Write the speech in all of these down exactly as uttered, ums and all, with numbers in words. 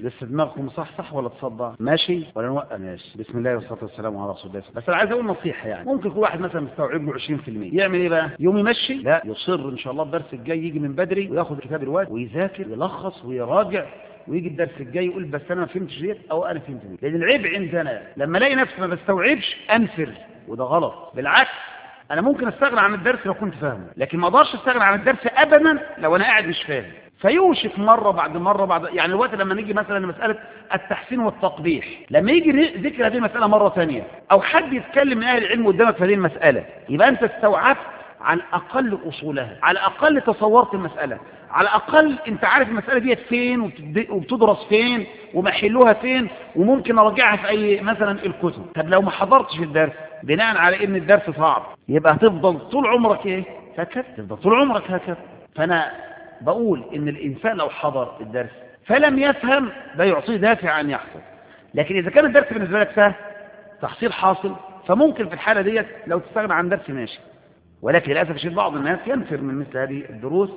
لسه دماغكم صح صح ولا تصدع؟ ماشي ولا نوقف؟ ماشي. بسم الله والصلاه والسلام على رسول الله. بس انا عايز اقول نصيحه، يعني ممكن كل واحد مثلا مستوعب له عشرين في المية يعمل ايه بقى؟ يوم يمشي؟ لا، يصر ان شاء الله الدرس الجاي يجي من بدري وياخد كتاب الواد ويذاكر يلخص ويراجع، ويجي الدرس الجاي يقول بس انا ما فهمتش ديت او انا فهمت ديت. لان العيب عندنا لما الاقي نفسي ما بستوعبش انفر، وده غلط. بالعكس، انا ممكن استغنى عن الدرس لو كنت فاهمه، لكن ما اقدرش استغنى عن الدرس ابدا لو انا قاعد مش فاهم. فيوشك مره بعد مره بعد يعني الوقت لما نيجي مثلا لمساله التحسين والتقبيح، لما يجي ذكر هذه المساله مره ثانيه او حد يتكلم من اهل العلم قدامك في هذه المساله، يبقى انت استوعبت على الاقل اصولها، على الاقل تصورت المساله، على الاقل انت عارف المساله ديت فين وبتدرس فين ومحلوها فين وممكن اراجعها في اي مثلا الكتب. طب لو ما حضرتش الدرس بناء على ان الدرس صعب، يبقى هتفضل طول عمرك ايه؟ هكذا، تفضل طول عمرك هكذا. فانا بقول ان الانسان لو حضر الدرس فلم يفهم ده يعطيه دافع ان يحفظ. لكن اذا كان الدرس بالنسبه لك سهل تحصيل حاصل، فممكن في الحاله ديت لو تستغنى عن درس ماشي. ولكن للاسف الشديد بعض الناس ينفر من مثل هذه الدروس.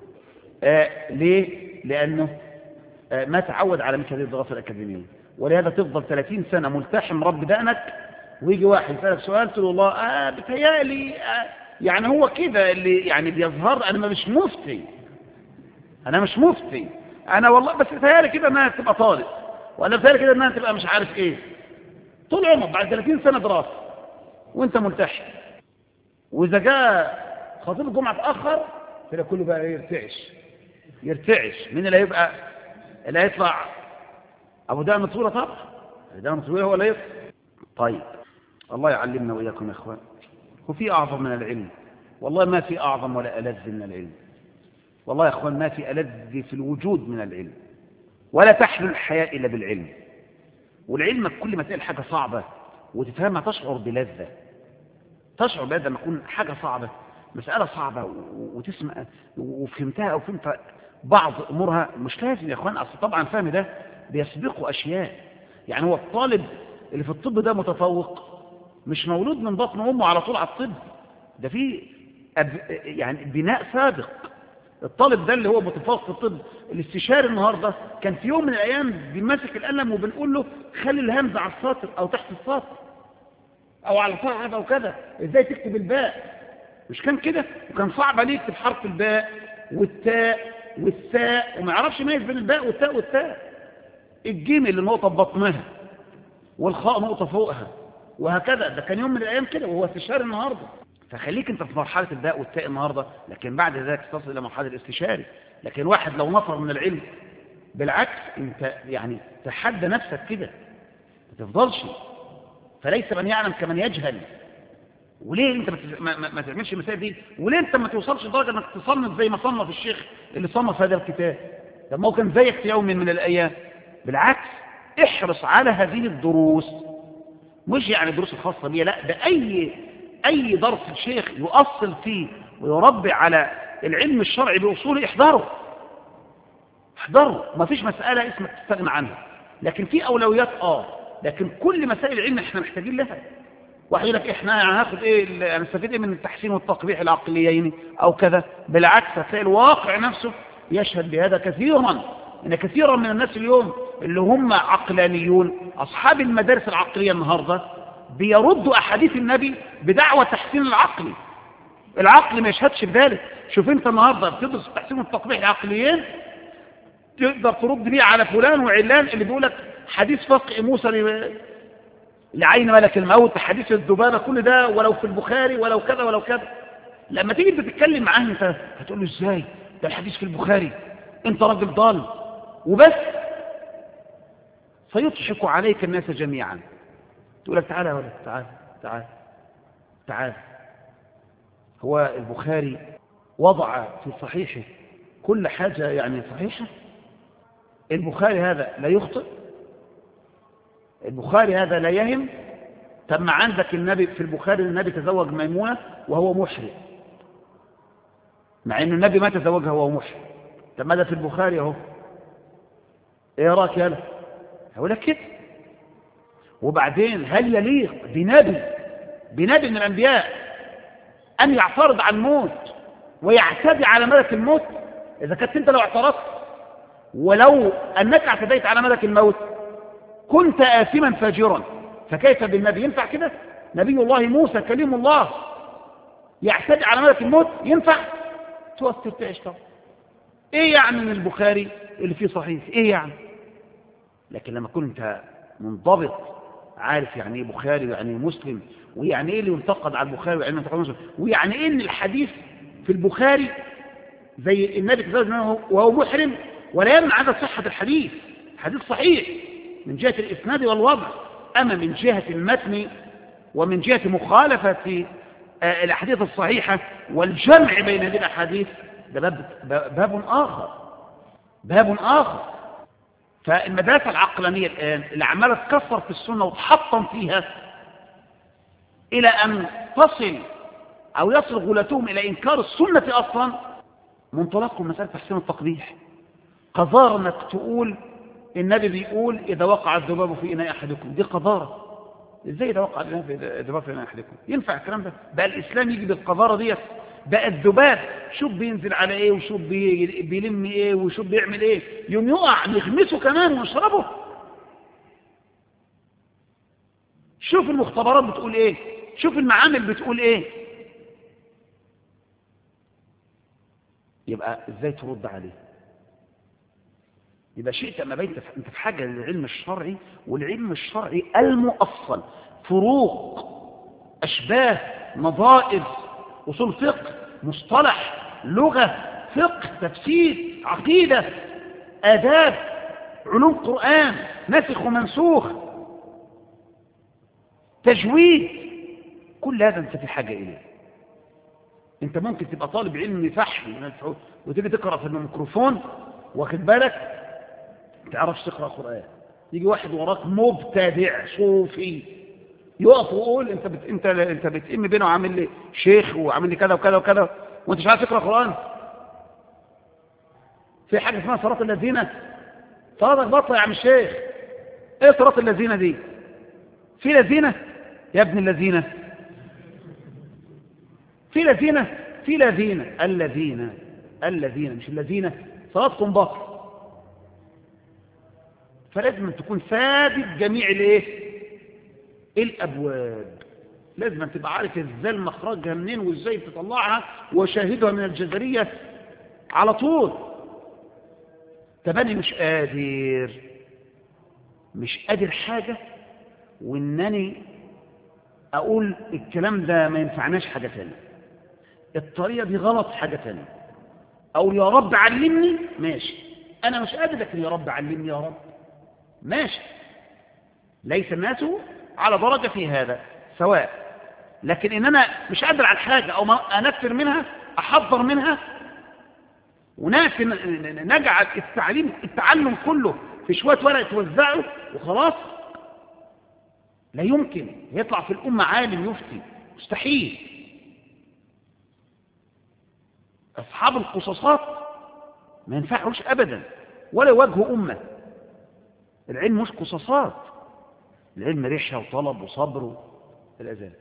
آه ليه؟ لانه آه ما تعود على مثل هذه الدراسه الاكاديميه، ولهذا تفضل ثلاثين سنه ملتحم رب دقنك، ويجي واحد يسالك سؤال تقول والله آه بتهيألي آه يعني هو كده اللي يعني بيظهر. انا مش مفتي، انا مش مفتي، انا والله بس بتهيألي كده انها تبقى طالب، ولا بتهيألي كده انها تبقى مش عارف ايه. طول عمرك بعد ثلاثين سنه دراسه وانت ملتحم، واذا جاء خطيب الجمعه اتاخر كده كله بقى يرتعش يرتعش. مين اللي هيبقى اللي هيطلع؟ ابو دقن طويله طبعا، دقن طويله هو اللي يطلع. طيب الله يعلمنا واياكم يا اخوان. وفي اعظم من العلم؟ والله ما في اعظم ولا ألذ من العلم. والله يا اخوان ما في ألذ في الوجود من العلم، ولا تحلو الحياة الا بالعلم. والعلم كل ما تلاقي حاجه صعبه وتفهمها تشعر بلذه، تشعر بلذه لما تكون حاجه صعبه، مساله صعبه وتسمع وفهمتها او فهمت بعض امورها. مش لازم يا اخوان، اصل طبعا فهم ده بيسبقه اشياء. يعني هو الطالب اللي في الطب ده متفوق مش مولود من بطن امه على طول على الطب، ده في يعني بناء سابق. الطالب ده اللي هو متفوق في الطب الاستشاري النهارده كان في يوم من الايام بيمسك القلم وبنقول له خلي الهمزه على السطر او تحت السطر او على صعب او كذا، ازاي تكتب الباء؟ مش كان كده؟ وكان صعب عليه يكتب حرف الباء والتاء والثاء وما يعرفش يميز بين الباء والتاء والتاء. الجيم اللي نقطه ببطنها والخاء نقطه فوقها وهكذا. ده كان يوم من الايام كده وهو استشاري النهارده. فخليك انت في مرحله الباء والتاء النهارده، لكن بعد ذلك تصل الى مرحله الاستشاري. لكن واحد لو نفر من العلم بالعكس انت يعني تحدى نفسك كده ما تفضلش. فليس من يعلم كمن يجهل. وليه انت ما, ما, ما تعملش المسائل دي؟ وليه انت ما توصلش لدرجه انك تصنف زي ما صنف الشيخ اللي صنف هذا الكتاب؟ طب ما هو كان زيك في يوم من الايام. بالعكس احرص على هذه الدروس، مش يعني الدروس الخاصه بيه، لا، ده اي اي درس الشيخ يؤصل فيه ويربي على العلم الشرعي باصوله احضره احضره. ما فيش مساله اسمك تستغنى عنها، لكن في اولويات اه لكن كل مسائل العلم احنا محتاجين لها. واحد يقول لك احنا هناخد ايه، هنستفيد ايه من التحسين والتقبيح العقليين او كذا؟ بالعكس هتلاقي الواقع نفسه يشهد بهذا كثيرا. ان كثيرا من الناس اليوم اللي هم عقلانيون اصحاب المدارس العقليه النهارده بيردوا احاديث النبي بدعوى تحسين العقل. العقل ما يشهدش بذلك. شوف انت النهارده بتدرس التحسين والتقبيح العقليين تقدر ترد بيه على فلان وعلان اللي بيقول لك حديث فقه موسى لعين ملك الموت، حديث الذبانه، كل ده ولو في البخاري ولو كذا ولو كذا. لما تيجي انت تتكلم معاه انت هتقول له ازاي ده الحديث في البخاري؟ انت راجل ضال وبس. فيضحك عليك الناس جميعا. تقول لك تعالى يا ولد، تعال تعال تعال. هو البخاري وضع في صحيحه كل حاجة يعني صحيحة؟ البخاري هذا لا يخطئ؟ البخاري هذا لا يهم؟ طب ما عندك النبي في البخاري النبي تزوج ميمونة وهو محرم، مع ان النبي ما تزوجها وهو محرم. طب ماذا في البخاري اهو؟ ايه رايك يالا؟ هقول لك كده. وبعدين هل يليق بنبي بنبي من الانبياء ان يعترض عن الموت ويعتدي على ملك الموت؟ اذا كنت انت لو اعترضت ولو أنك اعتديت على ملك الموت كنت آثما فاجرا، فكيف بالنبي؟ ينفع كده؟ نبي الله موسى كليم الله يعتدي على ملك الموت؟ ينفع؟ توثر تعيش طبعا. ايه يعني من البخاري اللي فيه صحيح؟ ايه يعني؟ لكن لما كنت منضبط عارف يعني ايه بخاري ويعني ايه مسلم، ويعني ايه اللي ينتقد على البخاري ويعني ايه ينتقد مسلم، ويعني ايه ان الحديث في البخاري زي النبي تزوج منه وهو محرم ولا يمنع عدد صحة الحديث، حديث صحيح من جهة الإسناد والوضع، أما من جهة المتن ومن جهة مخالفة الأحاديث الصحيحة والجمع بين هذه الأحاديث ده باب, باب آخر باب آخر. فالمدرسة العقلانية الآن اللي عمالة تكسر في السنة وتحطم فيها إلى أن تصل أو يصل غلاتهم إلى إنكار السنة أصلا، منطلقهم مسألة تحسين التقبيح. قذارة انك تقول النبي بيقول إذا وقع الذباب في إناء أحدكم، دي قذارة. إزاي إذا وقع الذباب في إناء أحدكم؟ ينفع الكلام ده؟ بقى الإسلام يجي بالقذارة ديت؟ بقى الذباب شوف بينزل على إيه وشوف بي... بيلم إيه وشوف بيعمل إيه، يوم يقع نغمسه كمان ونشربه. شوف المختبرات بتقول إيه، شوف المعامل بتقول إيه. يبقى إزاي ترد عليه؟ يبقى شئت أما بيت أنت في حاجة للعلم الشرعي، والعلم الشرعي المؤصل، فروق، أشباه، نظائر، أصول فقه، مصطلح، لغة، فقه، تفسير، عقيدة، آداب، علوم قرآن، ناسخ ومنسوخ، تجويد، كل هذا أنت في حاجة إليه. أنت ممكن تبقى طالب علم فحم من الفحول وتيجي تقرأ في الميكروفون واخد بالك تعرفش تقرأ قرآن، يجي واحد وراك مبتدع صوفي يقف ويقول انت بت... انت انت بتئم بينه وعامل لي شيخ وعامل لي كذا وكذا وكذا وانت مش عارف تقرأ قرآن. في حاجة اسمها صراط الذين، صراطك بطل يا عم الشيخ. ايه صراط الذين دي؟ في الذين يا ابن الذين، في الذين في الذين الذين الذين مش الذين، صراطكم بطل. فلازم أن تكون سادد جميع الايه الابواب، لازم أن تبقى عارف ازاي مخرجها منين وازاي تطلعها وشاهدها من الجزرية على طول. تبني مش قادر مش قادر حاجة وانني اقول الكلام ده ما ينفعناش حاجة تانية، الطريقة دي غلط حاجة تانية، اقول يا رب علمني ماشي، انا مش قادر لكن يا رب علمني يا رب ماشي. ليس الناس على درجة في هذا سواء، لكن ان انا مش قادر على الحاجة او ما انفر منها احضر منها ونجعل التعليم التعلم كله في شوية ورق توزعه وخلاص، لا يمكن يطلع في الأمة عالم يفتي، مستحيل. أصحاب القصصات ما ينفعوش أبدا ولا يواجهوا أمة. العلم مش قصصات، العلم ريحة وطلب وصبر الأذان.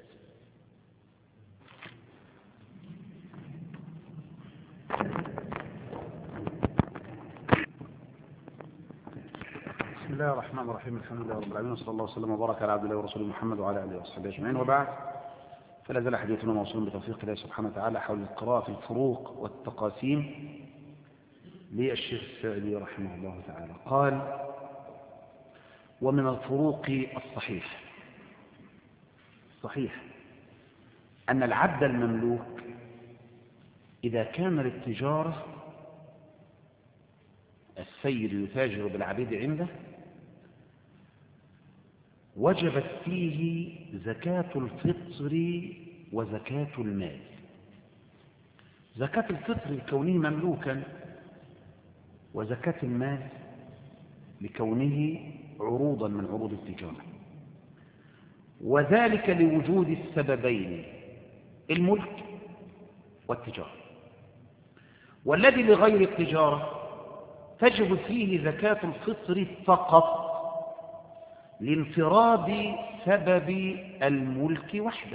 بسم الله الرحمن الرحيم، الحمد لله رب العالمين، وصلى الله وسلم وبارك على عبد الله ورسوله محمد وعلى اله وصحبه اجمعين، وبعد. فلا زال حديثنا موصول بتوفيق الله سبحانه وتعالى حول القراءة في الفروق والتقاسيم للشيخ السعدي رحمه الله تعالى. قال: ومن الفروق الصحيح صحيح أن العبد المملوك إذا كان للتجارة السيد يتاجر بالعبيد عنده وجبت فيه زكاة الفطر وزكاة المال. زكاة الفطر لكونه مملوكا، وزكاة المال لكونه عروضا من عروض التجارة، وذلك لوجود السببين الملك والتجارة. والذي لغير التجارة تجب فيه زكاة الفطر فقط لانفراد سبب الملك وحده،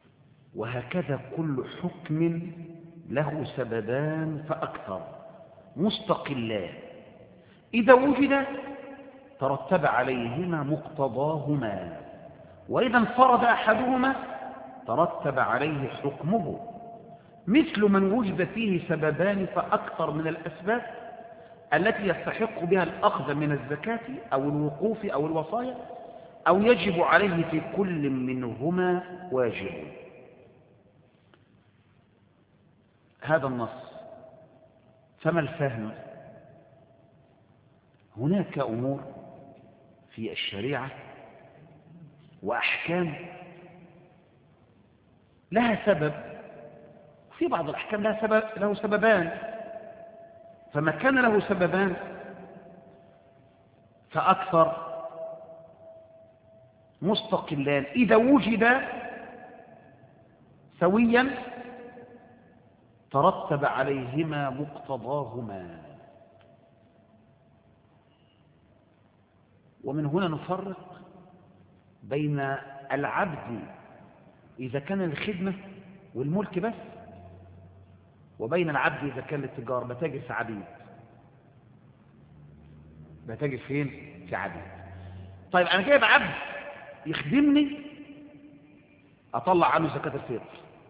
وهكذا كل حكم له سببان فأكثر مستقلان إذا وجد ترتب عليهما مقتضاهما، وإذا انفرد أحدهما ترتب عليه حكمه، مثل من وجد فيه سببان فأكثر من الأسباب التي يستحق بها الأخذ من الزكاة أو الوقوف أو الوصايا، أو يجب عليه في كل منهما واجب. هذا النص. فما الفهم؟ هناك أمور في الشريعة وأحكام لها سبب، في بعض الأحكام لها سبب له سببان، فما كان له سببان فأكثر مستقلان إذا وجد سويا ترتب عليهما مقتضاهما. ومن هنا نفرق بين العبد إذا كان الخدمة والملك بس، وبين العبد إذا كان التجار. بتاجر في عبيد، بتاجر فين؟ في عبيد. طيب أنا جايب عبد يخدمني، أطلع عنه زكاة الفطر،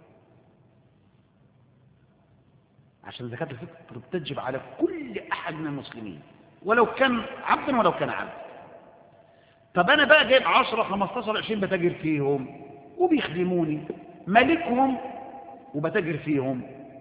عشان زكاة الفطر بتجب على كل أحد من المسلمين ولو كان عبدا ولو كان عبد. طب أنا بقى جايب عشرة خمستاشر عشرين بتاجر فيهم وبيخدموني، مالكهم وبتاجر فيهم،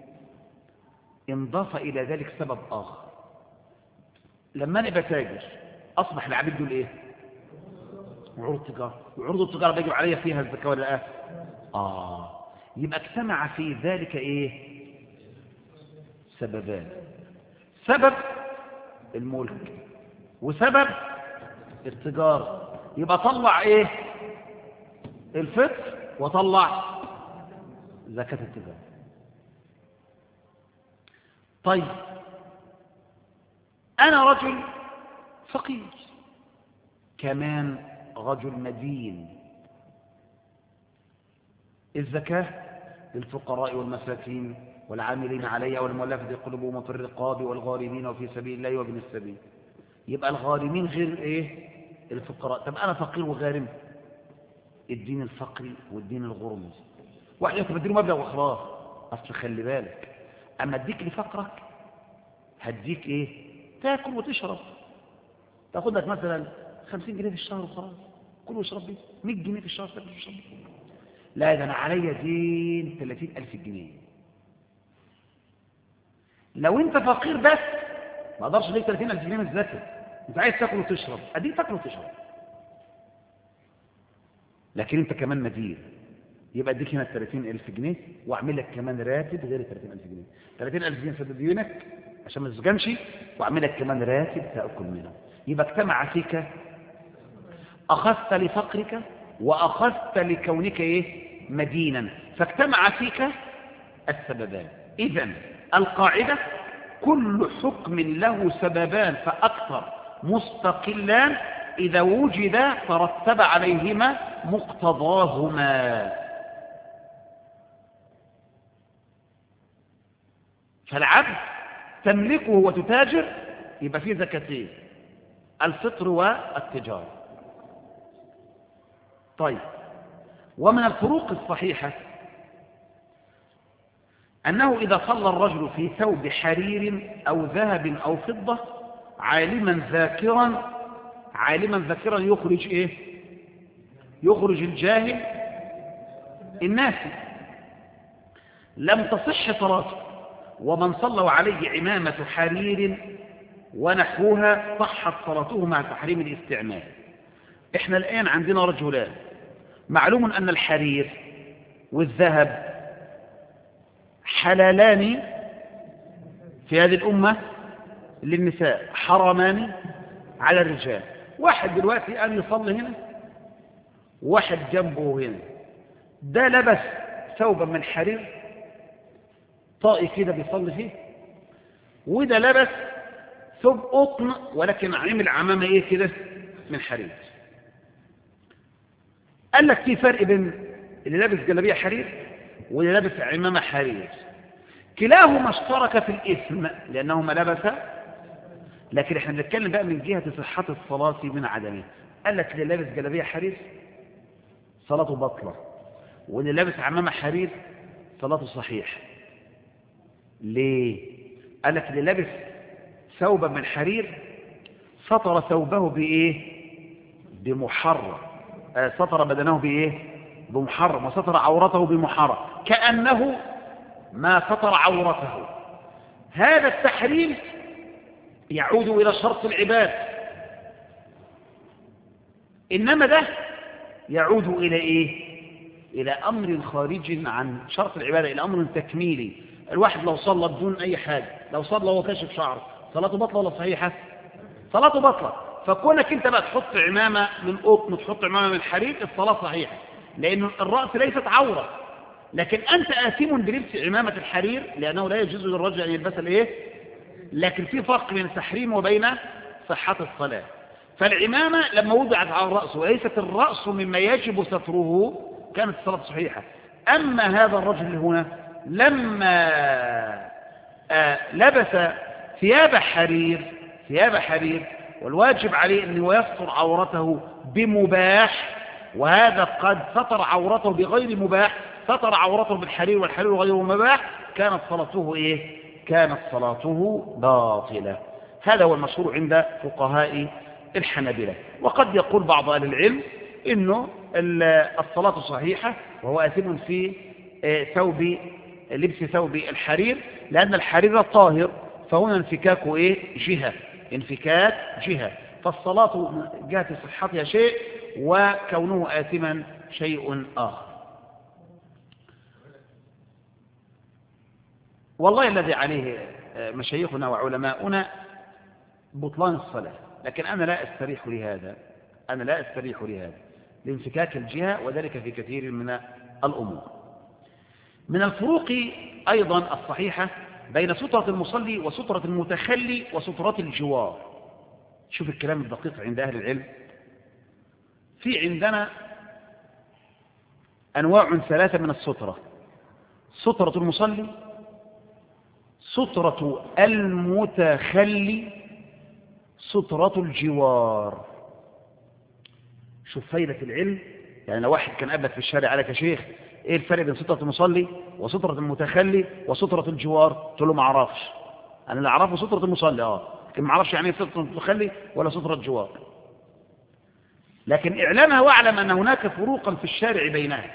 انضاف إلى ذلك سبب آخر. لما أنا بتاجر أصبح العبيد دول إيه؟ عروض تجارة، وعروض التجارة بيجب عليها فيها الزكاة ولا لا؟ آه يبقى اجتمع في ذلك إيه؟ سببان، سبب الملك وسبب التجارة. يبقى طلع إيه؟ الفطر وطلع زكاة التجارة. طيب أنا رجل فقير، كمان رجل مدين. الزكاة للفقراء والمساكين والعاملين عليها والمؤلفة قلوبهم وفي الرقاب والغارمين وفي سبيل الله وابن السبيل. يبقى الغارمين غير إيه؟ الفقراء. طب أنا فقير وغارم، الدين الفقري والدين الغرمي واحد يكتب اديله مبلغ وخلاص. أصل خلي بالك، أما اديك لفقرك هديك إيه؟ تاكل وتشرب، تاخد لك مثلا خمسين جنيه في الشهر وخلاص، كل واشرب بيه. مية جنيه في الشهر تاكل وتشرب بيه. لا، ده أنا عليا دين ثلاثين ألف جنيه. لو أنت فقير بس ما أقدرش أديك ثلاثين ألف جنيه من الزكاة، أنت عايز تاكل وتشرب أديك تاكل وتشرب، لكن أنت كمان مدين، يبقى أديك هنا ثلاثين ألف جنيه وأعمل لك كمان راتب غير ثلاثين ألف جنيه. ثلاثين ألف جنيه سدد ديونك عشان ما تسجنش، وأعمل لك كمان راتب تأكل منه. يبقى اجتمع فيك، أخذت لفقرك وأخذت لكونك إيه؟ مدينا، فاجتمع فيك السببان. إذن القاعدة كل حكم له سببان فأكثر مستقلان إذا وجد ترتب عليهما مقتضاهما. فالعبد تملكه وتتاجر يبقى فيه زكاتين، الفطر والتجارة. طيب، ومن الفروق الصحيحة أنه إذا صلى الرجل في ثوب حرير أو ذهب أو فضة عالما ذاكرا، عالما ذاكرا يخرج إيه؟ يخرج الجاهل الناسي، لم تصح صلاته. ومن صلوا عليه عمامة حرير ونحوها صحت صلاته مع تحريم الاستعمال. احنا الآن عندنا رجلان، معلوم أن الحرير والذهب حلالان في هذه الأمة للنساء، حرامان على الرجال. واحد دلوقتي قام يصلي هنا، واحد جنبه هنا، ده لبس ثوبا من حرير طائي كده بيصلي فيه، وده لبس ثوب قطن ولكن عامل عمامة ايه كده من حرير. قال لك في فرق بين اللي لابس جلابيه حرير واللي لابس عمامة حرير. كلاهما اشترك في الإثم لأنهما لبس، لكن احنا بنتكلم بقى من جهة صحة الصلاة من عدمها. قال لك اللي لابس جلابية حرير صلاته بطلة، واللي لابس عمامة حرير صلاته صحيح. ليه؟ قال لك اللي لابس ثوبا من حرير سطر ثوبه بإيه؟ بمحرم. آه سطر بدنه بإيه؟ بمحرم، وسطر عورته بمحرم، كأنه ما سطر عورته. هذا التحريم يعود إلى شرط العباد، إنما ده يعود إلى إيه؟ إلى أمر خارج عن شرط العبادة، إلى أمر تكميلي. الواحد لو صلى بدون أي حاجة، لو صلى وهو كاشف شعره، صلاته بطلة ولا صحيحة؟ صلاته بطلة. فكونك أنت بقى تحط عمامة من قطن، تحط عمامة من حرير، الصلاة صحيحة، لأن الرأس ليست عورة. لكن أنت آثم بلبس عمامة الحرير لأنه لا يجوز للرجل أن يلبسها الإيه؟ لكن في فرق بين التحريم وبين صحة الصلاة. فالعمامة لما وضعت على الرأس وليست الرأس مما يجب ستره كانت الصلاة صحيحة. أما هذا الرجل هنا لما آه لبس ثياب حرير ثياب حرير والواجب عليه أنه يستر عورته بمباح، وهذا قد ستر عورته بغير مباح، ستر عورته بالحرير والحرير غير مباح، كانت صلاته إيه؟ كانت صلاته باطلة. هذا هو المشهور عند فقهاء الحنابلة. وقد يقول بعض أهل العلم إنه الصلاة صحيحة وهو آثم في ثوب لبس ثوب الحرير، لأن الحرير طاهر، فهنا انفكاك إيه؟ جهة، انفكاك جهة. فالصلاة جهة صحتها شيء وكونه آثما شيء آخر. والله الذي عليه مشايخنا وعلماؤنا بطلان الصلاة، لكن أنا لا أستريح لهذا، أنا لا أستريح لهذا لانفكاك الجهة، وذلك في كثير من الأمور. من الفروق أيضا الصحيحة بين سترة المصلي وسترة المتخلي وسترة الجوار. شوف الكلام الدقيق عند أهل العلم. في عندنا أنواع ثلاثة من السترة: سترة المصلي، سترة المتخلي، سترة الجوار. شوف فايدة العلم. يعني لو واحد كان قابلك في الشارع قال لك يا شيخ ايه الفرق بين سترة المصلي وسترة المتخلي وسترة الجوار؟ قلت له ما اعرفش. انا اللي اعرفه سترة المصلي اه لكن ما اعرفش يعني ايه سترة المتخلي ولا سترة الجوار. لكن اعلمها واعلم ان هناك فروقا في الشارع بينها.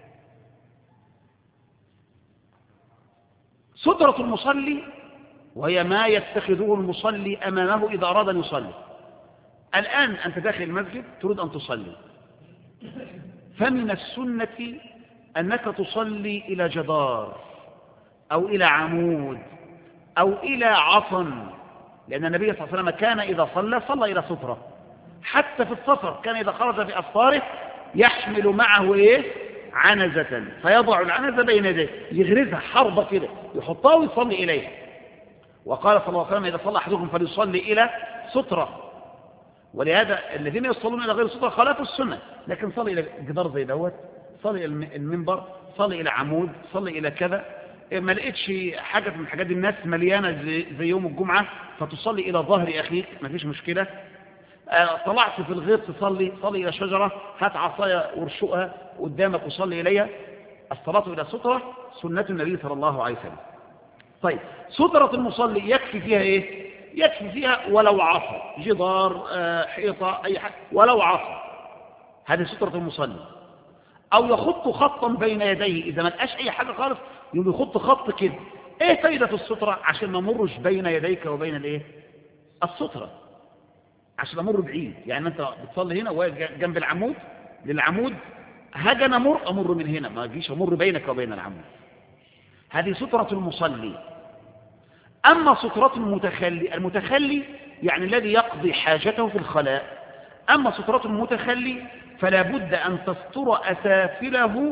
سترة المصلي وهي ما يتخذه المصلي امامه اذا اراد ان يصلي. الان انت داخل المسجد تريد ان تصلي، فمن السنة أنك تصلي إلى جدار أو إلى عمود أو إلى عصا، لأن النبي صلى الله عليه وسلم كان إذا صلى صلى إلى سترة. حتى في السفر كان إذا خرج في أسفاره يحمل معه إيه؟ عنزة، فيضع العنزة بين يديه، يغرزها حربة كده يحطها ويصلي إليها. وقال صلى الله عليه وسلم إذا صلى أحدكم فليصلي إلى سترة. ولهذا الذين يصلون إلى غير سترة خالفوا السنة، لكن صلي إلى جدار زي دوت، صلي إلى المنبر، صلي إلى عمود، صلي إلى كذا. ما لقيتش حاجة من حاجات الناس مليانة زي, زي يوم الجمعة فتصلي إلى ظهر أخيك، ما فيش مشكلة. آه طلعت في الغيط تصلي، صلي إلى شجرة، هات عصايا وارشقها قدامك وصلي إليها. الصلاة إلى سترة سنة النبي صلى الله عليه وسلم. طيب سترة المصلي يكفي فيها إيه؟ يكفي فيها ولو عصا، جدار، آه حيطة، أي حاجة، ولو عصا. هذه سترة المصلي. أو يخط خطا بين يديه، إذا ما لقاش أي حاجة خالص يقوم يخط خط كده. إيه فايدة السترة؟ عشان ما مرش بين يديك وبين الإيه؟ السترة، عشان أمر بعيد. يعني أنت بتصلي هنا وهي جنب العمود، للعمود هاجي أنا أمر أمر من هنا، ما أجيش أمر بينك وبين العمود. هذه سترة المصلي. أما سترة المتخلي، المتخلي يعني الذي يقضي حاجته في الخلاء. أما سترة المتخلي فلا بد أن تستر أسافله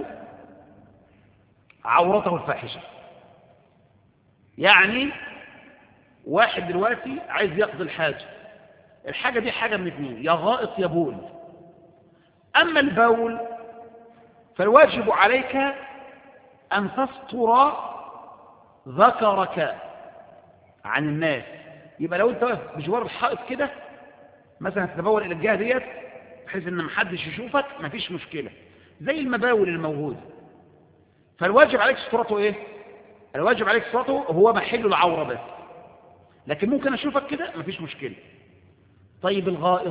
عورته الفاحشة. يعني واحد دلوقتي عايز يقضي الحاجة، الحاجة دي حاجة من اثنين، يا غائط يا بول. أما البول فالواجب عليك أن تستر ذكرك عن الناس. يبقى لو انت واقف بجوار الحائط كده مثلا تتبول الى الجهه ديت بحيث ان محدش يشوفك، مفيش مشكله، زي المباول الموجوده. فالواجب عليك سترته ايه؟ الواجب عليك سترته هو محل العوره بس، لكن ممكن اشوفك كده مفيش مشكله. طيب الغائط،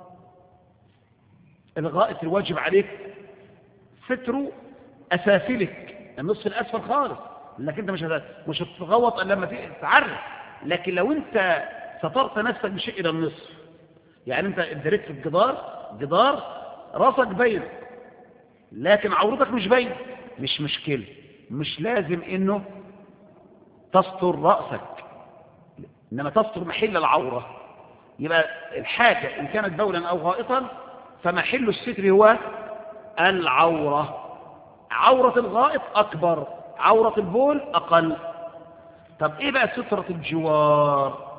الغائط الواجب عليك ستر اسافلك، النصف الاسفل خالص، لكن انت مش مش هتتغوط الا لما تعرف. لكن لو انت سترت نفسك بشيء الى النصف، يعني انت ادركت في الجدار، جدار راسك باين لكن عورتك مش باين، مش مشكله، مش لازم انه تستر راسك، انما تستر محل العوره. يبقى الحاجه ان كانت بولا او غائطا فمحل الستر هو العوره. عوره الغائط اكبر، عوره البول اقل. طب ايه بقى ستره الجوار؟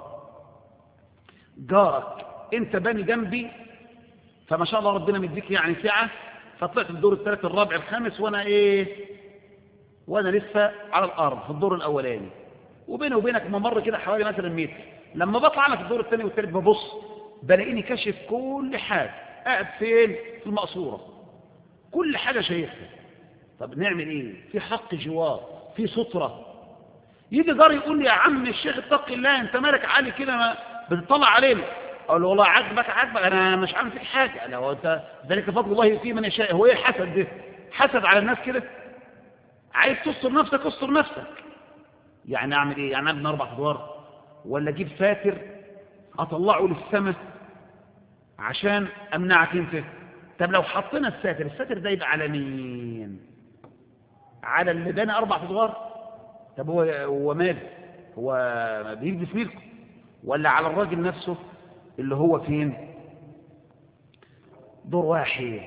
جارك انت باني جنبي فما شاء الله ربنا مديك يعني سعه، فطلعت الدور الثالث الرابع الخامس وانا ايه، وانا لسه على الارض في الدور الاولاني، وبيني وبينك ممر كده حوالي مثلا متر. لما بطلع انا في الدور الثاني والثالث ببص بلاقيني كاشف كل حاجه، قاعد فين؟ في المقصوره، كل حاجه شايفها. طب نعمل ايه؟ في حق جوار، في ستره. يجي جاري يقول لي يا عم الشيخ اتق الله، انت مالك عالي كده ما بتطلع علينا؟ اقول له والله عاجبك عاجبك، انا مش عامل فيك حاجه، انا هو انت ذلك فضل الله يؤتيه من يشاء. هو ايه الحسد ده؟ حسد على الناس كده؟ عايز تستر نفسك استر نفسك. يعني اعمل ايه؟ يعني ابني اربع ادوار ولا اجيب ساتر اطلعه للسماء عشان امنعك انت؟ طب لو حطينا الساتر، الساتر ده يبقى على مين؟ على اللي بنى اربع ادوار؟ طب هو هو ماله؟ هو بيجي في ملكه؟ ولا على الراجل نفسه اللي هو فين؟ دور واحد.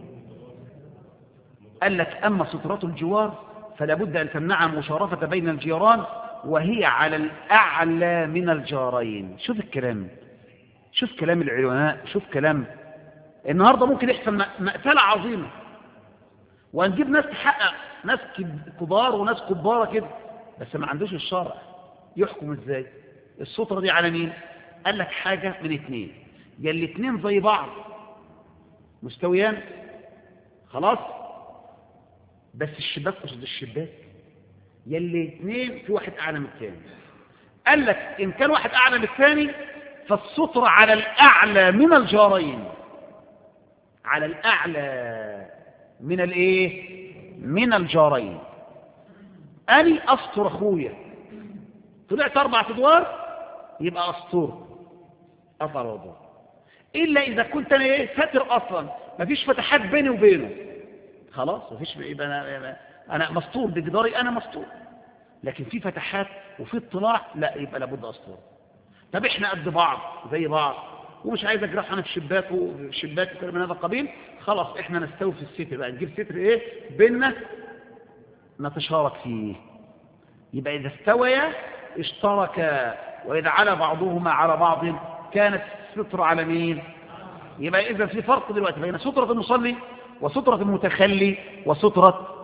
قال لك اما سترات الجوار فلا بد ان تمنع المشارفه بين الجيران، وهي على الاعلى من الجارين. شوف الكلام، شوف كلام العلماء، شوف كلام. النهارده ممكن يحصل مقتله عظيمه وهنجيب ناس تحقق، ناس كبار وناس كباره كده، بس ما عندوش الشرع يحكم ازاي؟ الستره دي على مين؟ قال لك حاجه من اتنين، يا الاتنين زي بعض مستويان خلاص بس الشباك قصد الشباك، يا الاتنين في واحد اعلى من الثاني. قال لك ان كان واحد اعلى من الثاني فالستر على الاعلى من الجارين، على الاعلى من الايه؟ من الجارين. اني استر اخويا، طلعت اربع ادوار يبقى استر اطلع الادوار، الا اذا كنت انا ايه ساتر اصلا مفيش فتحات بيني وبينه، خلاص مفيش، يبقى انا انا مستور بجداري، انا مستور. لكن في فتحات وفي اطلاع لا، يبقى لابد استر. طب احنا قد بعض زي بعض ومش عايز اجرح انا في شباك وشباك وكلام من هذا القبيل، خلاص احنا نستوي في الستر بقى، نجيب ستر ايه بيننا نتشارك فيه. يبقى اذا استويا اشتركا، واذا على بعضهما على بعض كانت الستر على مين؟ يبقى اذا في فرق دلوقتي بين سترة المصلي وسترة المتخلي وسترة،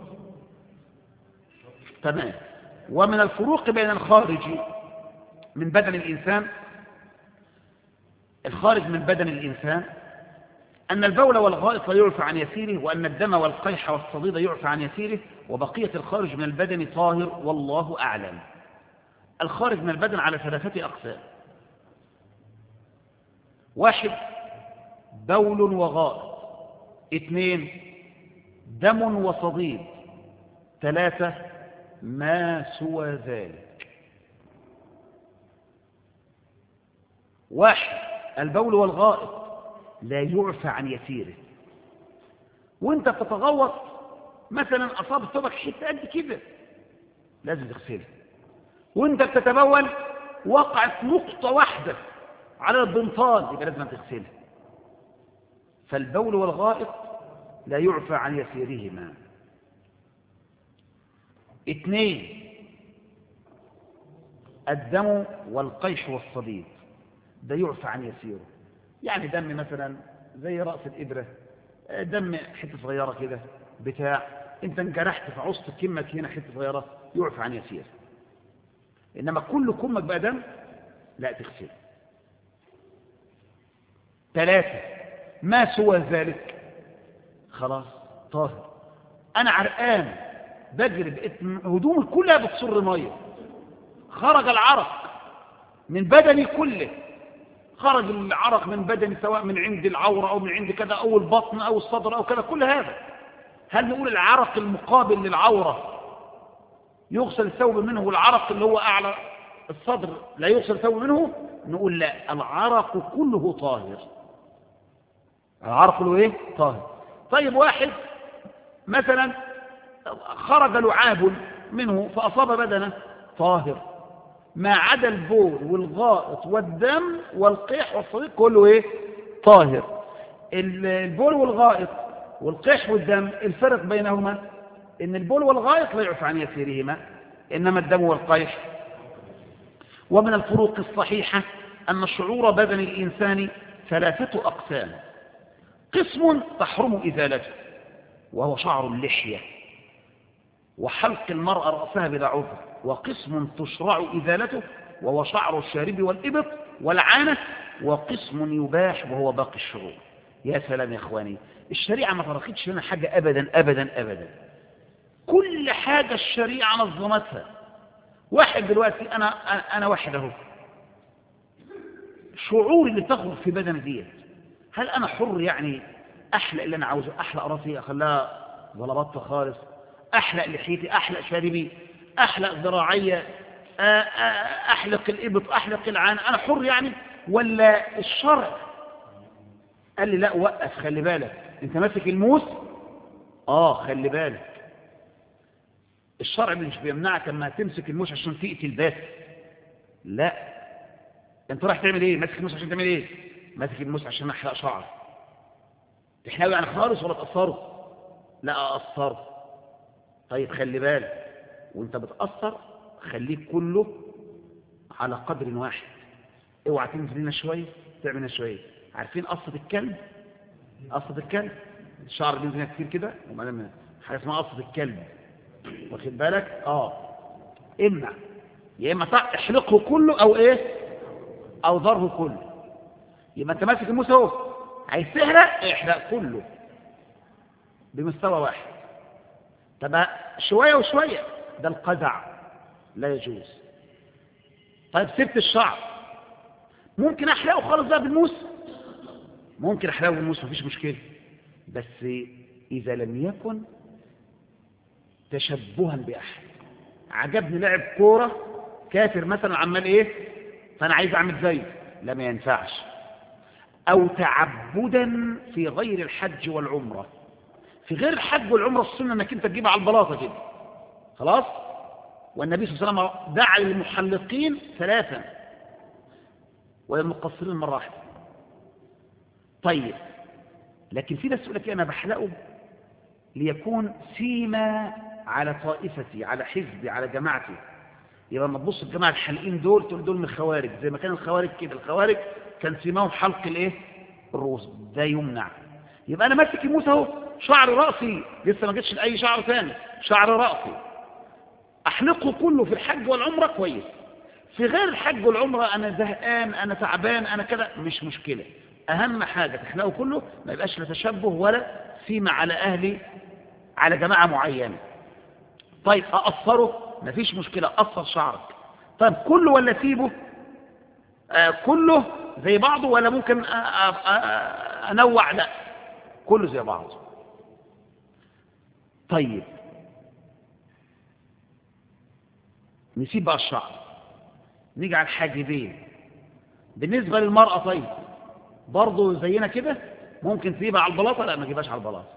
تمام. ومن الفروق بين الخارج من بدن الإنسان، الخارج من بدن الإنسان أن البول والغائط لا يعفى عن يسيره، وأن الدم والقيح والصديد يعفى عن يسيره، وبقية الخارج من البدن طاهر والله أعلم. الخارج من البدن على ثلاثة أقسام: واحد بول وغائط، اثنين دم وصديد، ثلاثة ما سوى ذلك. واحد البول والغائط لا يعفى عن يسيره، وانت بتتغوط مثلا اصاب ثوبك حته قد كده لازم تغسلها، وانت بتتبول وقعت نقطه واحده على البنطال يبقى لازم تغسلها. فالبول والغائط لا يعفى عن يسيرهما. اثنين الدم والقيح والصديد، ده يعفى عن يسيره، يعني دم مثلا زي رأس الإبرة، دم حتة صغيرة كده بتاع، انت انجرحت فعصت كمك هنا حتة صغيرة، يعفى عن يسير. إنما كل كمك بقى دم لا تغسله. ثلاثة، ما سوى ذلك خلاص طاهر. أنا عرقان بجري بقيت هدومي كلها بتصر مية، خرج العرق من بدني كله، خرج العرق من بدني سواء من عند العورة أو من عند كذا أو البطن أو الصدر أو كذا، كل هذا هل نقول العرق المقابل للعورة يغسل الثوب منه والعرق اللي هو أعلى الصدر لا يغسل الثوب منه؟ نقول لا، العرق كله طاهر، العرق كله ايه؟ طاهر. طيب واحد مثلا خرج لعاب منه فأصاب بدنه، طاهر، ما عدا البول والغائط والدم والقيح والصديق كله ايه؟ طاهر. البول والغائط والقيح والدم الفرق بينهما ان البول والغائط لا يعفى عن يسيرهما، انما الدم والقيح. ومن الفروق الصحيحة ان شعور بدن الانسان ثلاثة اقسام: قسم تحرم ازالته وهو شعر اللحية وحلق المرأة رأسها بلا عذر، وقسم تشرع ازالته وهو شعر الشارب والإبط والعانة، وقسم يباح وهو باقي الشعور. يا سلام يا اخواني، الشريعة ما فرقتش لنا حاجة ابدا ابدا ابدا، كل حاجة الشريعة نظمتها. واحد دلوقتي انا انا واحد اهو، شعوري اللي تخرج في بدني ديت، هل انا حر يعني احلق اللي انا عاوزه؟ احلق راسي اخليها ظلبطه خالص، احلق لحيتي، احلق شاربي، احلق ذراعي، احلق الابط، احلق العان، انا حر يعني؟ ولا الشرع قال لي لا وقف، خلي بالك انت ماسك الموس، اه خلي بالك الشرع مش بيمنعك اما تمسك الموس عشان تقتل بس، لا، انت رايح تعمل ايه؟ ماسك الموس عشان تعمل ايه؟ ماسك الموس عشان احلق شعر. تحلقه يعني خالص ولا تقصره؟ لا اقصره. طيب خلي بالك وانت بتقصر خليك كله على قدر واحد، اوعى تنزل هنا شويه تعمل هنا شويه. عارفين قصه الكلب؟ قصه الكلب الشعر بينزل هنا كتير كده، وبعدين حاجه اسمها قصه الكلب، واخد بالك؟ اه امنع، يا اما احلقه كله او ايه، او ضربه كله. يبقى انت ماسك الموس اهو، عايز تحرق احرق كله بمستوى واحد. طب شويه وشويه، ده القزع لا يجوز. طيب سبت الشعر، ممكن احرقه خالص بقى بالموس، ممكن احرقه بالموس مفيش مشكله، بس اذا لم يكن تشبها بأحد. عجبني لاعب كورة كافر مثلا عمال ايه فانا عايز اعمل زيه، لا ما ينفعش. او تعبدا في غير الحج والعمرة. في غير الحج والعمرة السنة انك انت تجيبها على البلاطة كده خلاص، والنبي صلى الله عليه وسلم دعا للمحلقين ثلاثا وللمقصرين مرة واحدة. طيب لكن في ناس يقول لك انا بحلقه ليكون سيما على طائفتي، على حزبي، على جماعتي. يبقى لما تبص الجماعه الحالقين دول تقول دول من الخوارج، زي ما كان الخوارج كده، الخوارج كان سيماهم حلق الايه؟ الرؤوس، ده يمنع. يبقى انا ماسك الموس اهو، شعر راسي لسه ما جتش لاي شعر ثاني، شعر راسي احلقه كله في الحج والعمره كويس. في غير الحج والعمره انا زهقان، انا تعبان، انا كده، مش مشكله. اهم حاجه تحلقه كله، ما يبقاش لا تشبه ولا سيما على اهلي، على جماعه معينه. طيب اقصره مفيش مشكله، قصر شعرك. طيب كله ولا سيبه؟ آه كله زي بعضه ولا ممكن آه آه آه انوع؟ لا كله زي بعضه. طيب نسيب بقى الشعر، نيجي على الحاجبين. بالنسبه للمراه طيب برضه زينا كده، ممكن تسيبها على البلاطه؟ لا ما تجيبهاش على البلاطه،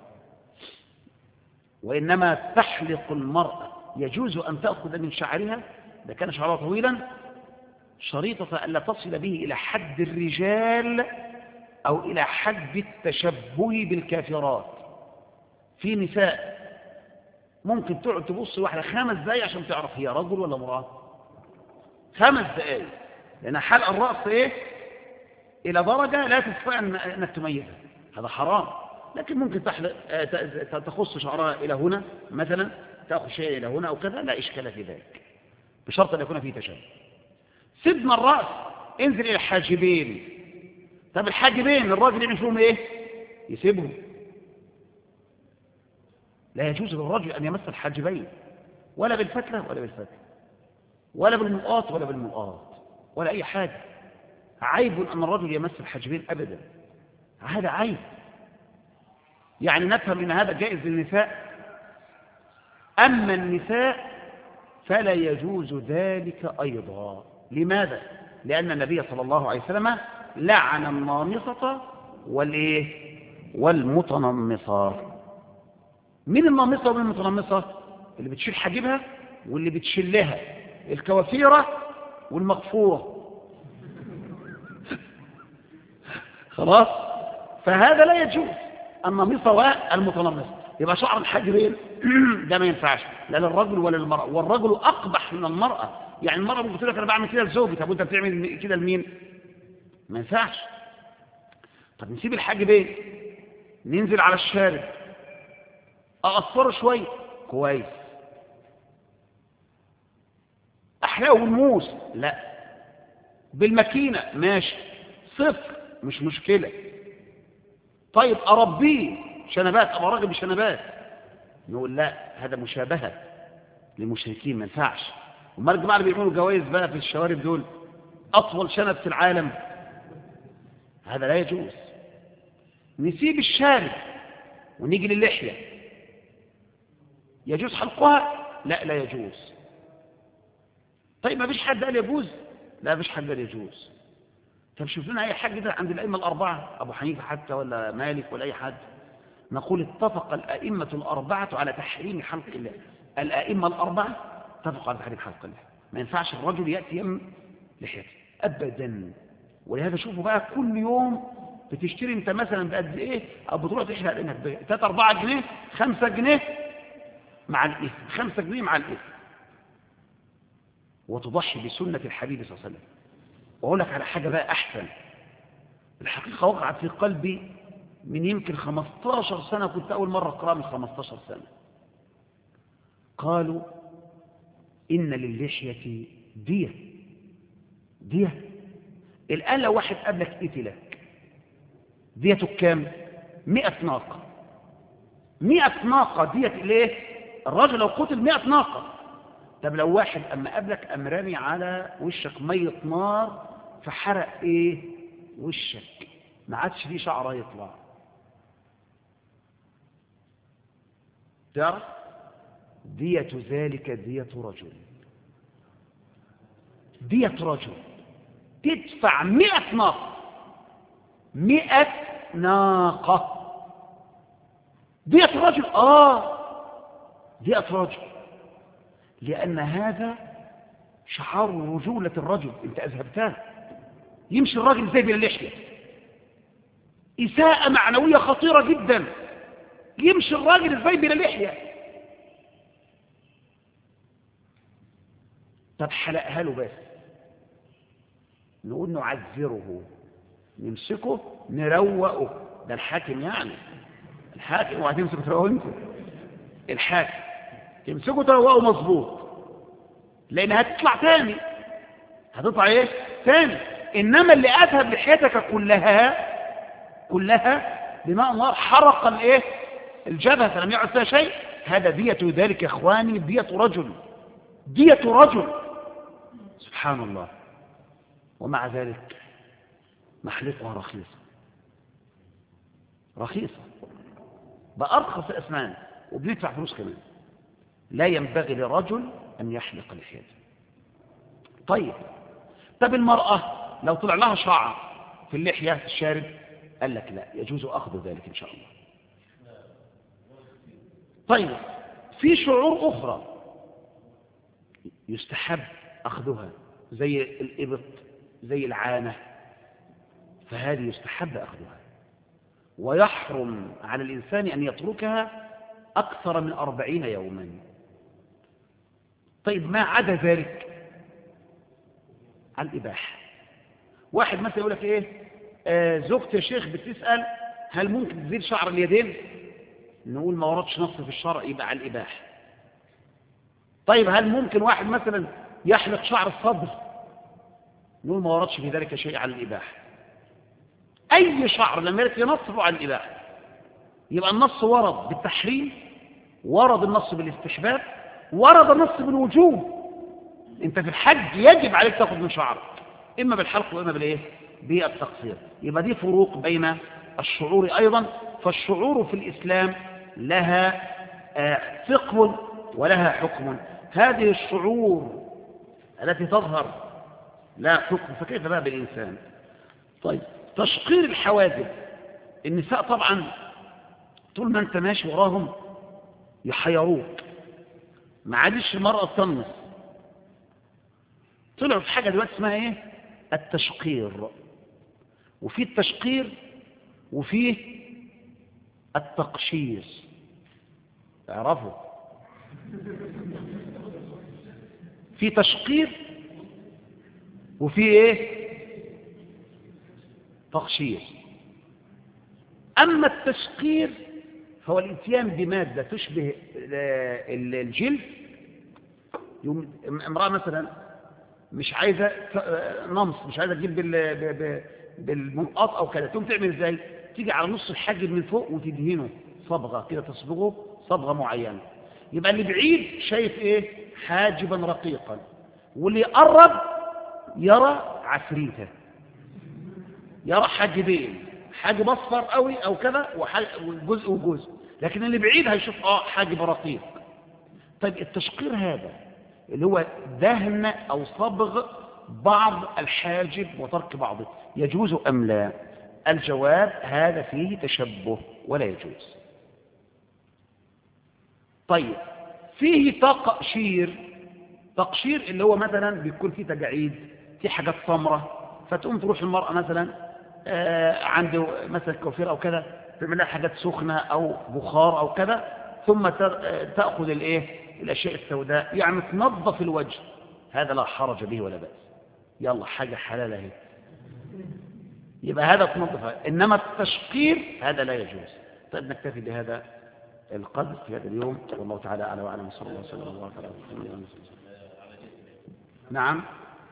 وإنما تحلق المرأة يجوز أن تأخذ من شعرها إذا كان شعرها طويلا شريطة ألا تصل به إلى حد الرجال أو إلى حد التشبه بالكافرات. في نساء ممكن تقعد تبص واحدة خمس دقايق عشان تعرف هي رجل ولا امرأة، خمس دقايق، لأن حلق الرأس إيه إلى درجة لا تستطيع أنك تميزها، هذا حرام. لكن ممكن تحلق تخص شعرها إلى هنا مثلا، تأخذ شيء إلى هنا أو كذا، لا إشكال في ذلك. بشرط أن يكون فيه تشابه. سيبنا الرأس، انزل إلى الحاجبين. طب الحاجبين الراجل يعمل فيهم إيه؟ يسيبهم. لا يجوز للرجل أن يمس الحاجبين، ولا بالفتلة ولا بالفتلة، ولا بالمؤات ولا بالمؤات، ولا أي حاجة. عيب أن الرجل يمس الحاجبين أبدا، هذا عيب. يعني نفهم أن هذا جائز للنساء، أما النساء فلا يجوز ذلك أيضا. لماذا؟ لأن النبي صلى الله عليه وسلم لعن النامصة والإيه؟ والمتنمصة. مين النامصة والمتنمصة؟ اللي بتشيل حاجبها واللي بتشلها، الكوافيرة والمقفورة. خلاص؟ فهذا لا يجوز، النامصة والمتنمصة. يبقى شعر الحاجبين ده ما ينفعش لا للرجل ولا للمرأة، والرجل أقبح من المرأة. يعني المرأة ممكن تقول لك أنا بعمل كده لزوجي، طب وأنت بتعمل كده لمين؟ ما ينفعش. طب نسيب الحاجبين، ننزل على الشارب، أقصره شوية كويس. أحلقه بالموس؟ لا. بالماكينة؟ ماشي، صفر، مش مشكلة. طيب أربيه شنبات، أبقى راجل بشنبات؟ نقول لا، هذا مشابهة للمشركين، ما ينفعش. وما الجماعة اللي بيعملوا جوائز بقى في الشوارب دول، أطول شنب في العالم، هذا لا يجوز. نسيب الشارب ونيجي للحية، يجوز حلقها؟ لا، لا يجوز. طيب ما فيش حد قال يجوز؟ لا، ما فيش حد قال يجوز. طب شوف لنا أي حاجة كده عند الأئمة الأربعة، أبو حنيفة حتى ولا مالك ولا أي حد، نقول اتفق الأئمة الأربعة على تحريم حلق الله. الأئمة الأربعة اتفقوا على تحريم حلق الله، ما ينفعش الرجل يأتي يم لحيته أبدا. ولهذا شوفوا بقى كل يوم بتشتري انت مثلا بقد ايه، او بتروح تحلق لانك ثلاثة أربعة جنيه، خمسة جنيه مع الإثم، خمسة جنيه مع الإثم، وتضحي بسنة الحبيب صلى الله عليه وسلم. وأقول لك على حاجة بقى أحسن، الحقيقة وقعت في قلبي من يمكن خمستاشر سنة، كنت أول مرة أقرأ من خمستاشر سنة. قالوا إن للحية دية. دية الآن لو واحد قبلك قتلك، ديتك كام؟ مئة ناقة. مئة ناقة دية ليه؟ الراجل لو قتل مئة ناقة. طب لو واحد أما قبلك أم رامي على وشك مية نار فحرق إيه؟ وشك، ما عادش فيه شعر يطلع، تعرف؟ دية ذلك دية رجل. دية رجل تدفع مئة ناقة، مئة ناقة. دية رجل، آه دية رجل، لأن هذا شعار رجولة الرجل، أنت أذهبتها. يمشي الراجل زي بلا لحية، إساءة معنوية خطيرة جدا. يمشي الراجل زي بلا لحية. طب حلقها له بس، نقول نعذره، نمسكه نروقه. ده الحاكم يعني، الحاكم، وهتمسكه تروقه انت، الحاكم تمسكه تروقه مظبوط، لأن هتطلع تاني، هتطلع ايه تاني. إنما اللي أذهب لحيتك كلها كلها بماء النار، حرق الايه الجبهة فلم يعد فيها شيء، هذا دية ذلك يا إخواني، دية رجل، دية رجل. سبحان الله. ومع ذلك محلقها رخيصة، رخيصة بأرخص الأثمان، وبندفع فلوس كمان. لا ينبغي لرجل أن يحلق لحيته. طيب طب المرأة لو طلع لها شعر في اللحية في الشارب، قال لك لا، يجوز أخذ ذلك إن شاء الله. طيب في شعور أخرى يستحب أخذها، زي الإبط، زي العانة، فهذه يستحب أخذها، ويحرم على الإنسان أن يتركها أكثر من أربعين يوما. طيب ما عدا ذلك على الإباحة. واحد مثلا يقول لك إيه، آه زوجتي يا شيخ بتسأل هل ممكن تزيل شعر اليدين؟ نقول ما وردش نص في الشرع، يبقى على الإباحة. طيب هل ممكن واحد مثلا يحلق شعر الصدر، نقول ما وردش في ذلك شيء على الإباحة. أي شعر لم يرد في نص فهو على الإباحة. يبقى النص ورد بالتحريم، ورد النص بالاستحباب، ورد النص بالوجوب. انت في الحج يجب عليك تاخذ من شعرك، اما بالحلق واما بالايه؟ بالتقصير. يبقى دي فروق بين الشعور ايضا. فالشعور في الاسلام لها فقه ولها حكم. هذه الشعور التي تظهر لا حكم، فكيف بقى بالانسان؟ طيب، تشقير الحواجب. النساء طبعا طول ما انت ماشي وراهم يحيروك، ما عادش المرأة تطنس. طلعوا في حاجة دلوقتي اسمها ايه؟ التشقير. وفي التشقير وفي التقشير، تعرفوا؟ في تشقير وفي ايه؟ تقشير. اما التشقير فهو الاتيان بمادة تشبه الجلد. امرأة مثلا مش عايزة نمص، مش عايزة تجيب بالمنقاط أو كذا، تقوم تعمل ازاي؟ تيجي على نص الحاجب من فوق وتدهنه صبغة كده، تصبغه صبغة معينة. يبقى اللي بعيد شايف ايه؟ حاجبا رقيقا، واللي يقرب يرى عفريته، يرى حاجبين، حاجب اصفر قوي او كذا وجزء وجزء، لكن اللي بعيد هيشوف اه حاجب رقيق. طيب التشقير هذا اللي هو دهن او صبغ بعض الحاجب وترك بعضه، يجوز ام لا؟ الجواب هذا فيه تشبه ولا يجوز. طيب فيه تقشير. تقشير اللي هو مثلا بيكون فيه تجاعيد، في حاجات سمراء، فتقوم تروح المرأة مثلا آه عنده مثلا كوافير او كذا، تعمل لها حاجات سخنة او بخار او كذا، ثم تأخذ الايه؟ الاشياء السوداء، يعني تنظف الوجه. هذا لا حرج به ولا بأس، يلا حاجة حلال اهي، يبقى هذا تنظفها. انما التشقير هذا لا يجوز. طيب نكتفي بهذا القدر في هذا اليوم، والله تعالى اعلم وأعلم، صلى الله وسلم وبارك على محمد. نعم.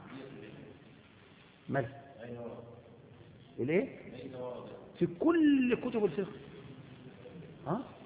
مال الايه؟ في كل كتب الفقه. ها